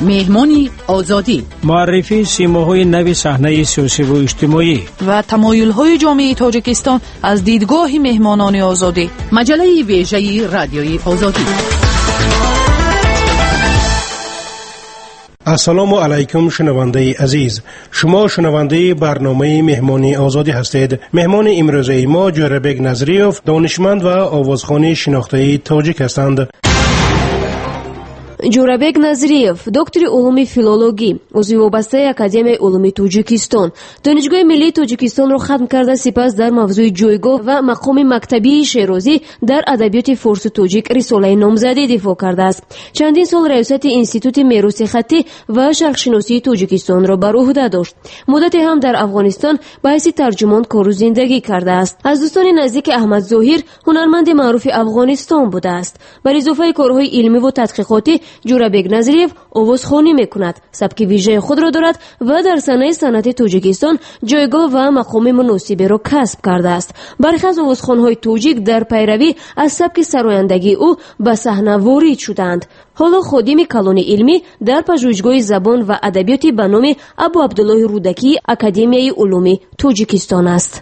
مهمانی آزادی، معرفی سیماهای نوی صحنه سیاسی و اجتماعی و تمایل‌های جامعه تاجیکستان از دیدگاه مهمانان آزادی. مجله ویژه رادیوی آزادی. السلام علیکم شنونده عزیز، شما شنونده برنامه مهمانی آزادی هستید. مهمان امروزه ما جوربک نظریوف، دانشمند و آوازخوان شناخته تاجیک هستند. جوربек Назриев, доктори улуми филологӣ, узви вобастаи Академияи улуми Тоҷикистон, донишгоҳи миллии Тоҷикистонро хатм карда, сипас дар мавзӯи ҷойгоҳ ва мақоми мактабии Шерозӣ дар адабиёти форсу тоҷик рисолаи номзадӣ дифоъ кардааст. Чандин сол раёсати Институти мероси хаттӣ ва шарқшиносии Тоҷикистонро бар уҳда дошт. муддате ҳам дар Афғонистон ба ҳайси тарҷумон кору зиндагӣ кардааст. аз дӯстони наздики Аҳмад Зоҳир, ҳунарманди маъруфи Афғонистон будааст. бар изофаи корҳои илмиву тадқиқотӣ جوربک نظریف آوازخوانی میکند. سبک ویژه خود را دارد و در صحنه صنعت تاجیکستان جایگاه و مقام مناسبی را کسب کرده است. برخی از آوازخوان‌های تاجیک در پیروی از سبک سرایندگی او به صحنه وارد شدند. حالا خادم کلون علمی در پژوهشگاه زبان و ادبیات به نام ابو عبدالله رودکی اکادمیای علوم تاجیکستان است.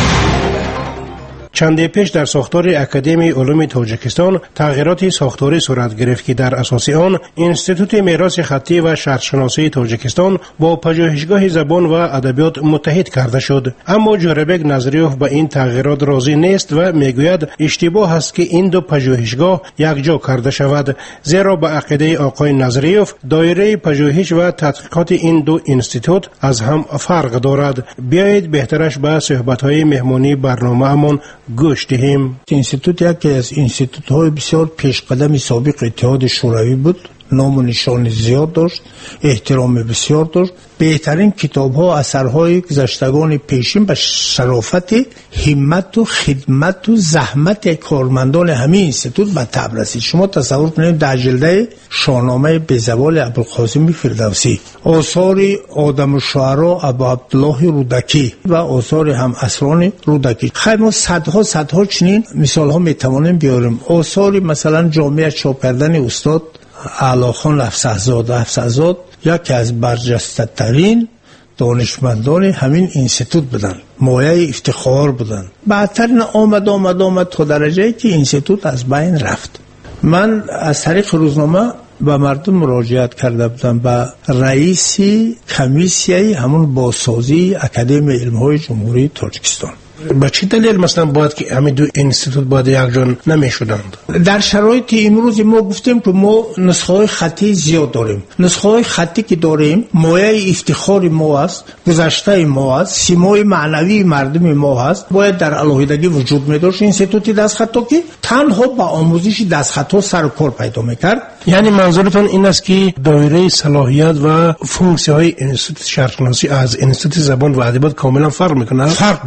چندی پیش در ساختار اکادمی علوم تاجیکستان تغییرات ساختاری صورت گرفت که در اساس آن انستیتوت میراث خطی و شرقشناسی تاجیکستان با پژوهشگاه زبان و ادبیات متحد کرده شد. اما جوربک نظریوف به این تغییرات راضی نیست و میگوید اشتباه است که این دو پژوهشگاه یکجا کرده شود، زیرا به عقیده آقای نظریوف دایره پژوهش و تحقیقات این دو انستیتوت از هم فرق دارد. بیایید بهترش به صحبت‌های مهمانی برنامه‌مان گوش دهیم. اینستیتوت یکی از اینستیتوت‌های بسیار پیشقدم سابق اتحاد شوروی بود. نام و نشان زیاد داشت، احترام بسیار داشت. بهترین کتاب‌ها، اثرهای گذشتگان پیشین به شرافت، همت و خدمت و زحمت کارمندان همین اینستیتوت به تب رسید. شما تصور کنید در جلد شاهنامه بی‌زوال ابوالقاسم فردوسی، آثار آدم الشعرا ابو عبدالله رودکی و آثار هم اسران رودکی. خیلی ما صدها چنین مثال‌ها می‌توانیم بیاریم. آثار مثلا جامعه چاپ کردن استاد اعلیخان افسرزاد یکی از برجسته ترین دانشمندان همین اینستیتوت بودن، مایه افتخار بودن. بعدتر آمد تا درجه که اینستیتوت از بین رفت. من از طریق روزنامه به مردم مراجعت کرده بودم، به رئیس کمیسیه همون بازسازی اکادمی علم‌های جمهوری تاجیکستان. با چه دلیل مثلا باید که همین دو انستیتوت باید یکجا نمیشدند؟ در شرایط امروز ما گفتیم که ما نسخه‌های خطی زیاد داریم. نسخه‌های خطی که داریم مایه افتخار ما است، گذشته ما است، سیمای معنوی مردم ما است. باید در علاهیدگی وجود می‌داشت انستیتوت دستخطا که تنها با آموزش دستخطا سر و کار پیدا می‌کرد. یعنی منظورتون این است که دایره صلاحیت و فونکسی‌های انستیتوت شرقشناسی از انستیتوت زبان و ادبیات کاملا فرق می‌کنه؟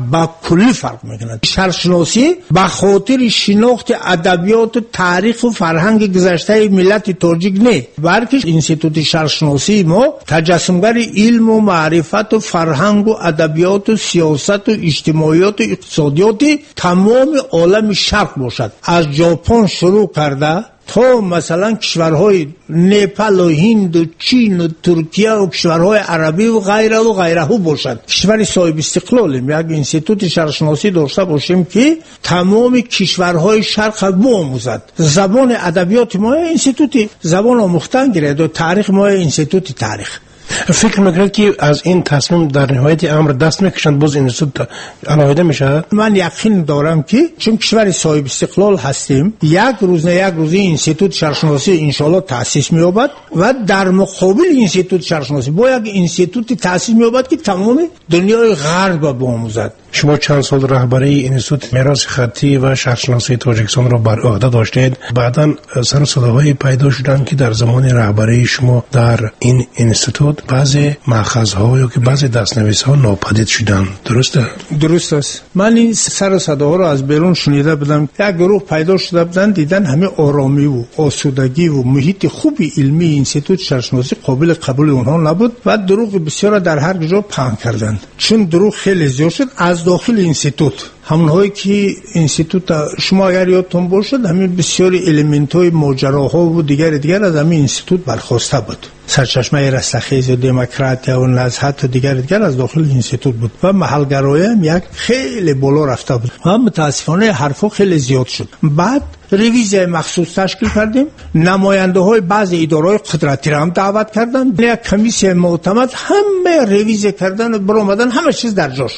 فرق میکنند. شرقشناسی به خاطر شناخت ادبیات و تاریخ و فرهنگ گذشته ملت تاجیک نه، بلکه انستیتوت شرقشناسی ما تجسمگر علم و معرفت و فرهنگ و ادبیات و سیاست و اجتماعیات و اقتصادیات تمام عالم شرق باشد. از ژاپن شروع کرده تا مثلا کشورهای نپال و هند و چین و ترکیه و کشورهای عربی و غیره باشد. کشور صاحب استقلالیم، یک انستیتوت شرقشناسی داشته باشیم که تمام کشورهای شرق بیاموزد. زبان ادبیات ما انستیتوت زبان آموختن گیرد و تاریخ ما انستیتوت تاریخ. فکر میکنید که از این تصمیم در نهایت امر دست میکشند باز انستیتوت علاهیده میشه؟ من یقین دارم که چون کشور صاحب استقلال هستیم، یک روز انستیتوت شرقشناسی انشالله تأسیس مییابد و در مقابل انستیتوت شرقشناسی با یک انستیتوت تأسیس مییابد که تمام دنیای غرب بیاموزد. شما چند سال رهبری انستیتوت میراث خطی و شرقشناسی تاجیکستان را بر عهده داشتید. بعداً سر و صداهایی پیدا شدند که در زمان رهبری شما در این انستیتوت بعضی مأخذها یا که بعضی دستنویس‌ها ناپدید شدند. درست است. من این سر و صداها را از بیرون شنیده بودم. یک گروه پیدا شده بودند، دیدن همه آرامی و آسودگی و محیط خوبی علمی انستیتوت شرقشناسی قابل قبول اونها نبود و دروغ بسیار در هر جا پهن کردند. چون دروغ خیلی زیاد شد، از داخل اینستیتوت همونهایی که اینستیتوت شما اگر یادتون باشد همین بسیاری الیمنت‌های ماجراها و دیگر از همین اینستیتوت برخواسته بود. سرچشمه رستخیز و دموکراتیا و نزهت و دیگر از داخل اینستیتوت بود و محلگرایی هم یک خیلی بالا رفته بود و متاسفانه حرفا خیلی زیاد شد. بعد ریویزی مخصوص تشکیل کردیم، نماینده های بعضی ادارهای قدرتی را هم دعوت کردن، یک کمیسیون معتمد همه ریویزی کردن و برآمدن، همه چیز در جاش.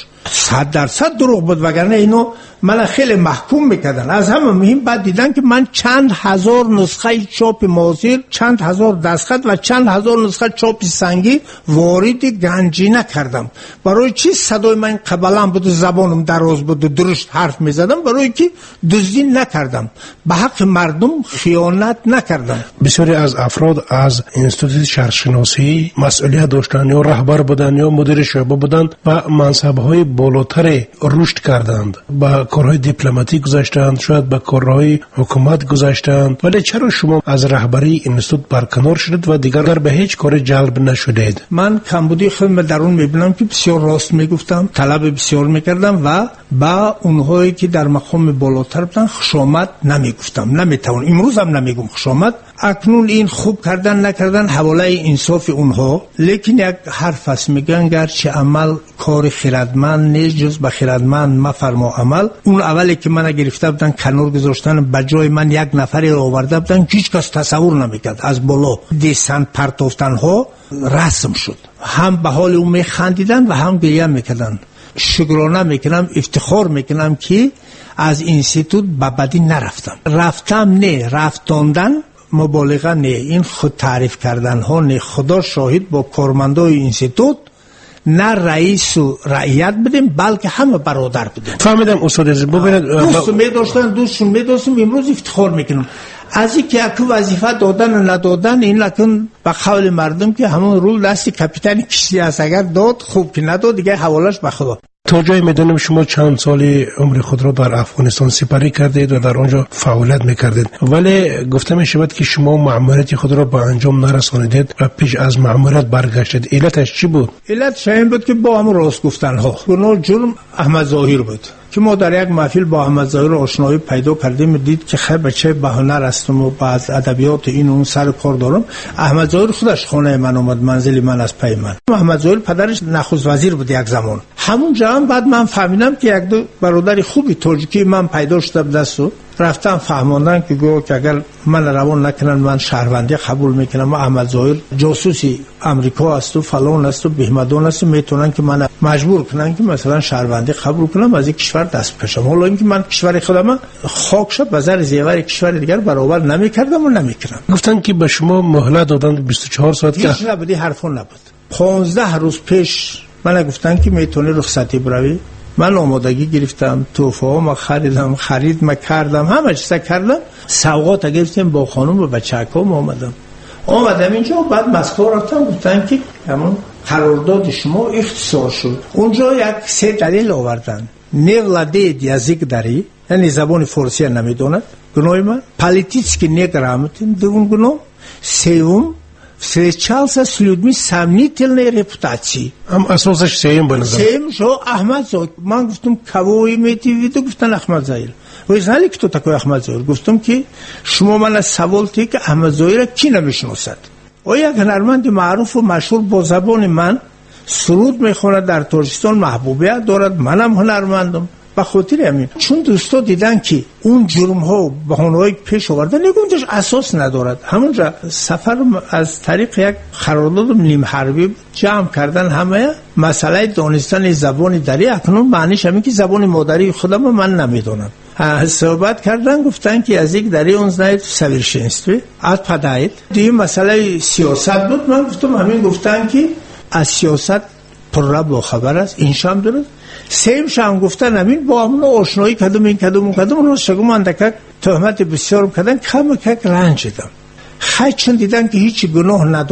100% دروغ بود، وگرنه اینو من خیلی محکوم میکردن. از همه مهم بعد دیدن که من چند هزار نسخه چاپ ماضی، چند هزار دستخط و چند هزار نسخه چاپ سنگی وارد گنجینه کردم. برای چی؟ صدای من قبلا بود، زبانم دراز بود، درست حرف میزدم، برای که دزدی نکردم، به حق مردم خیانت نکردم. بسیاری از افراد از انستیتوت شهرشناسی مسئولیت داشتند یا رهبر بودند یا مدیر شعبه بودند و منصب‌های بالاتر رشد کردند، با کارهای دیپلماتیک گذاشتند، شاید به کارهای حکومت گذاشتند. ولی چرا شما از رهبری انستیتوت برکنار شدید و دیگر به هیچ کار جلب نشدید؟ من کمبودی خودم درون میبینم که بسیار راست میگفتم، طلب بسیار میکردم و با اونهایی که در مقام بالاتر بودن خوشامد نمیگفتم، نمیتونم، امروز هم نمیگم خوشامد. اکنون این خوب کردن نکردن حواله انصاف اونها، لیکن یک حرف است میگن گرچه عمل کار خردمند نیست جز به خردمند مفرما عمل. اون اولی که من گرفته بودن کنار گذاشتن، به جای من یک نفری رو آورده بودن، هیچ کس تصور نمیکرد. از بالا دستن پرتافتن ها رسم شد، هم به حال اون میخندیدن و هم گریه میکردن. شکرانه میکنم، افتخار میکنم که از اینستیتوت به بدی نرفتم. رفتم نه، رفتاندن مبالغه نه، این خود تعریف کردن ها نه. خدا شاهد با کارمندای اینستیتوت نه رئیس و رعیت بدیم بلکه همه برادر بدیم. فهمیدم استاد عزیز. ببینید دوستشون میداشتم، امروز افتخار میکنم از این که اکو وظیفه دادن و ندادن. این لکن به قول مردم که همون رول دست کپیتان کشتی است، اگر داد خوب، که نداد دیگه حوالش به خدا. تا جای میدونم شما چند سالی عمر خود را در افغانستان سپری کردید و در آنجا فعالیت میکردید، ولی گفته میشود که شما مأموریت خود را به انجام نرسانیدید و پیش از مأموریت برگشتید. علتش چی بود؟ علتش این بود که با هم راست گفتن ها. گناه جرم احمد ظاهر بود که ما در یک محفل با احمد ظاهر آشنایی پیدا کردیم، دید که خیر بچه به هنر هستم و بعض ادبیات این اون سر کار دارم. احمد ظاهر خودش خانه من اومد، منزل من از پی من. احمد ظاهر پدرش نخست وزیر بود یک زمان. همون جا بعد من فهمیدم که یک دو برادر خوبی تاجیکی من پیدا شده دستو، رفتم فهماندن که گفت که اگر من روان نکنن من شهروندی قبول میکنم و احمد ظاهر جاسوسی امریکا است و فلان است و بهمدان است، میتونن که من مجبور کنن که مثلا شهروندی قبول کنم از یک کشور دست بکشم. حالا اینکه من کشور خودم خاک شد به زر زیور کشور دیگر برابر نمیکردم و نمیکنم. گفتن که به شما مهلت دادن 24 ساعت که هیچ نبودی، حرفون نبود. 15 روز پیش من گفتن که میتونی رخصتی بروی. من آمادگی گرفتم، توفه ها ما خریدم، خرید ما کردم، همه چیز کردم، سوغات گرفتیم با خانم و بچه‌کام آمدم اینجا. بعد مسکو رفتم، گفتن که همون قرارداد شما اختصار شد. اونجا یک سه دلیل آوردن. نولادید یزیک داری، یعنی زبان فارسی نمیدوند، گناه من پالیتیسکی неграмотен، دوم گناه، سوم встречался с людьми сомнительной репутации. اساسش سیم بنظر. Сем шо Ахмад Зоир. من گفتم کاو имеете в виду؟ گفتن احمد ظاهر. Вы знали, кто такой Ахмад Зоир? گفتم که شما من سوال که احمد ظاهر کی نمیشناسد؟ او یک هنرمند معروف و مشهور با زبان من سرود میخواند، در تاجیکستان محبوبیت دارد، منم هنرمندم. به خاطر همین چون دوستا دیدن که اون جرم ها و بهانه‌های پیش آوردن نگونجش اساس ندارد، همونجا سفر از طریق یک قرارداد نیم حربی جمع کردن همه مسئله دانستن زبان دری. اکنون معنیش همین که زبان مادری خودم من نمیدونم. صحبت کردن، گفتن که از یک دری اون знает совершенстве отпадает. دیگه مسئله سیاست بود. من گفتم همین. گفتن که از سیاست پر با خبر است، این شام درست. سیم شام گفتن همین. با همون آشنایی کدوم این کدوم روز شگم اندکک تهمت بسیار کردن، کم رنج دیدم. خیلی چون دیدن که هیچ گناه ندارم،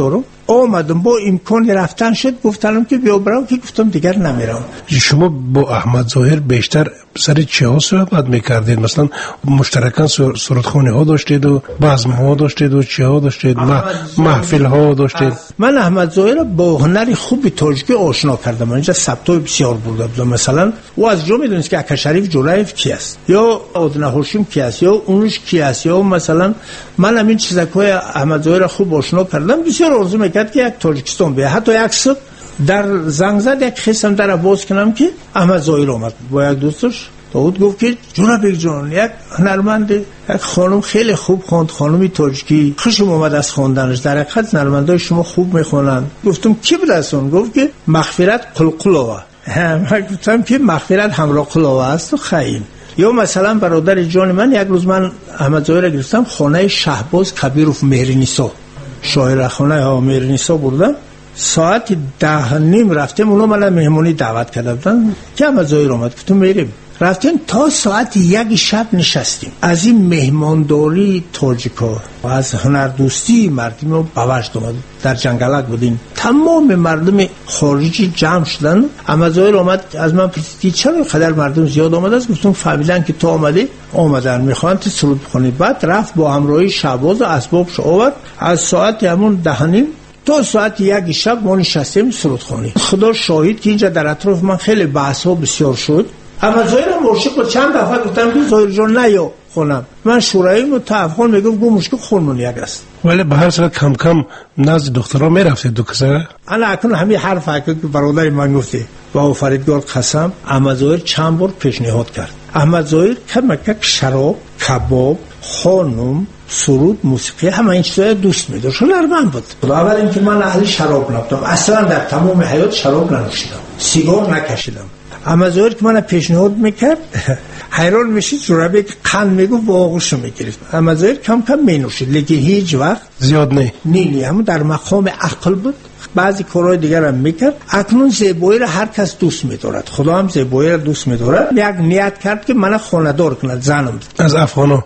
آمدم با امکان رفتن شد، گفتم که بیا برام، که گفتم دیگر نمیرم. شما با احمد ظاهر بیشتر سر چه ها صحبت میکردید؟ مثلا مشترکاً سرودخوانی ها داشتید و بزم ها داشتید و چه ها داشتید؟ محفل ها داشتید؟ من احمد ظاهر با هنر خوب تاجیکی آشنا کردم. اینجا ثبتای بسیار برده بودم. مثلا او از جا میدونست که اکا شریف جولایف کی است، یا آدنه هاشم کی است، یا اونش کی است، یا مثلا من همین چیزای احمد ظاهر خوب آشنا کردم. بسیار آرزو میکرد که یک تاجیکستان بیاد. حتی یک صبح در زنگ زد، یک خواستم در باز کنم که احمد ظاهر آمد با یک دوستش. داود گفت که جناب جان، یک هنرمند، یک خانم خیلی خوب خواند، خانمی تاجیکی، خوشم اومد از خواندنش. در حقیقت هنرمندای شما خوب میخونن. گفتم کی بود اصلا؟ گفت که مغفرت قلقلوه. من گفتم که مغفرت همراه قلوه است و خیلی. یا مثلا برادر جان من، یک روز من احمد ظاهر گرفتم خانه شهباز کبیروف مهرنیسا، شاعر خانه مهرنیسا بردم. ساعت 10:30 رفتیم، اونا من مهمونی دعوت کردن که احمد ظاهر اومد. گفتم میریم. رفتیم تا ساعت 1 شب نشستیم. از این مهمانداری تاجیکا و از هنردوستی مردم رو بوشت اومد. در جنگلک بودیم، تمام مردم خارجی جمع شدن. احمد ظاهر اومد، از من پرسید چرا خدر مردم زیاد آمده است؟ گفتم فهمیدن که تو آمدن میخوان تو سرود بخونید. بعد رفت با همراهی شهباز اسبابش آورد. از ساعت همون 10:30 تا ساعت 1 شب ما نشستیم سرودخوانی. خدا شاهد که اینجا در اطراف من خیلی بحث ها بسیار شد. اما ظاهر مرشد با چند دفعه گفتم که ظاهر جان نیا خونم. من شورایی متفقان میگم گو مشکل خونمون یک است. ولی به هر صورت کم کم نزد دخترها میرفتید دو کسره؟ انا اکنون همین حرف که برادر من گفته با فریدگار قسم، احمد ظاهر چند بار پیشنهاد کرد. احمد ظاهر کمک شراب، کباب، خانم، سرود، موسیقی، همه این چیزا دوست می‌داشت. هنرمند بود. اول اینکه من اهل شراب نبودم، اصلا در تمام حیات شراب ننوشیدم، سیگار نکشیدم. اما ظاهر که من پیشنهاد میکرد حیران میشید، جورابی که قند میگو با آغوشو میگرفت. اما ظاهر کم کم مینوشید، لیکن هیچ وقت زیاد نه، همون در مقام عقل بود. بعضی کارهای دیگر هم میکرد. اکنون زیبایی را هر کس دوست میدارد، خدا هم زیبایی را دوست میدارد. یک نیت کرد که من خانه‌دار کند، زنم از افغانا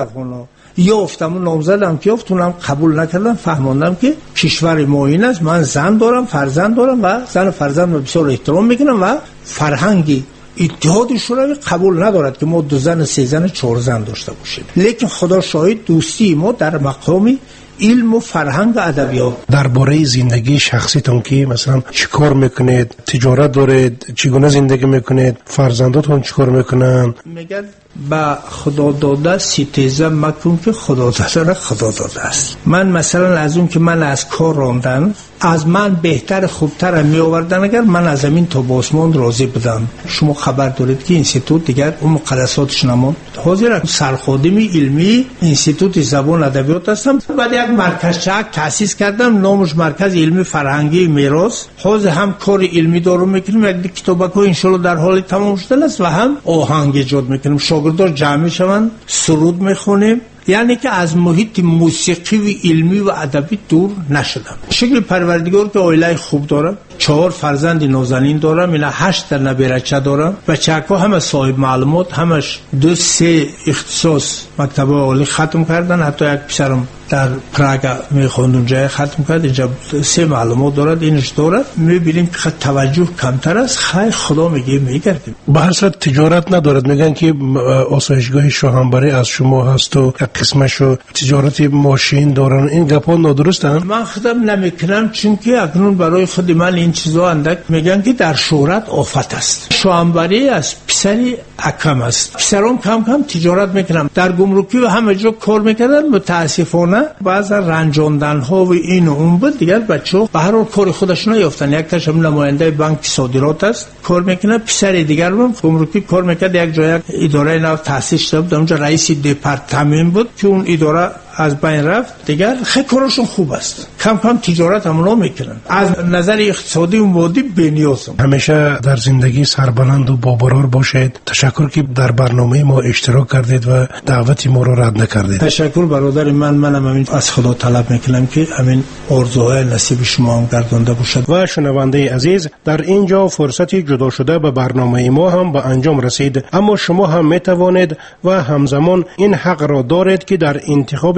یافتم و نامزدم که یافتونم قبول نکردم. فهماندم که کشور ما این است، من زن دارم، فرزند دارم و زن و فرزند رو بسیار احترام میکنم و فرهنگی اتحاد شوروی قبول ندارد که ما 2 زن، 3 زن، 4 زن داشته باشیم. لیکن خدا شاهد دوستی ما در مقامی علم و فرهنگ و ادبیات. درباره زندگی شخصیتون که مثلا چیکار میکنید، تجارت دارید، چگونه زندگی میکنید، فرزنداتون چیکار میکنن؟ میگن با خدا داده ستیزه مکن که خدا داده خدا داده است. من مثلا از اون که من از کار راندن، از من بهتر خوبتر می آوردن اگر من از زمین تا آسمان راضی بودم. شما خبر دارید که اینستیتوت دیگر اون مقدساتش نماند. حاضر سرخادمی علمی اینستیتوت زبان ادبیات هستم. بعد یک مرکز چک تاسیس کردم، نامش مرکز علمی فرهنگی میراث. حاضر هم کار علمی دارم میکنیم، یک کتابک ان شاء الله در حال تمام شدن است و هم آهنگ ایجاد میکنیم. شاگردان جمع شوند، سرود میخونیم. یعنی که از محیط موسیقی و علمی و ادبی دور نشدم. شکل پروردگار که عائله خوب دارم، 4 فرزند نازنین دارم، اینا 8 تا نبیرچه دارم. بچه‌ها همه صاحب معلومات، همش 2-3 اختصاص مکتب عالی ختم کردن. حتی یک پسرم در پراگ میخوند اونجا ختم کرد، اینجا 3 معلومات دارد، اینش دارد. میبینیم که توجه کمتر است. خیر خدا میگردیم. به هر صورت تجارت ندارد. میگن که آسایشگاه شاهنبری از شما هست و قسمشو تجارت ماشین دارن. این گپا نادرستن؟ من خودم نمیکنم، چون که اکنون برای خود من این چیزا اندک میگن که در شهرت آفت است. شاهنبری از پسری اکم است. پسران کم کم تجارت میکنم، در گمرکی و همه جا کار میکردن. متاسفانه بعض رنجاندن ها و این و اون بود، دیگر بچه‌ها به هر حال کار خودشون نیافتن. یک تاش هم نماینده بانک صادرات است، کار میکنه. پسر دیگر هم گمرکی کار میکرد، یک جای اداره نو تاسیس شد، اونجا رئیس دپارتمان بود که اون اداره از بین رفت. دیگر خیلی کارشون خوب است، کم کم تجارت هم میکنن. از نظر اقتصادی و مادی بی‌نیازم. همیشه در زندگی سربلند و باقرار باشید. تشکر که در برنامه ما اشتراک کردید و دعوت ما رو رد نکردید. تشکر برادر منم همین از خدا طلب میکنم که همین آرزوهای نصیب شما هم گردانده باشد. و شنونده عزیز، در اینجا فرصتی جدا شده به برنامه ما هم به انجام رسید. اما شما هم میتوانید و همزمان این حق را دارید که در انتخاب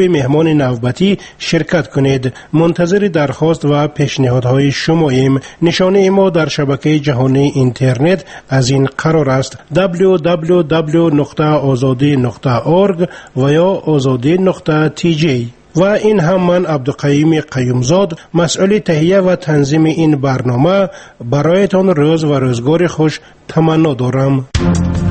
مهمان نوبتی شرکت کنید. منتظر درخواست و پیشنهادهای شماییم. نشانه ما در شبکه جهانی اینترنت از این قرار است: www.azadi.org و یا azadi.tj. و این هم من عبدالقیوم قیومزاد، مسئول تهیه و تنظیم این برنامه، برایتان روز و روزگار خوش تمنا دارم.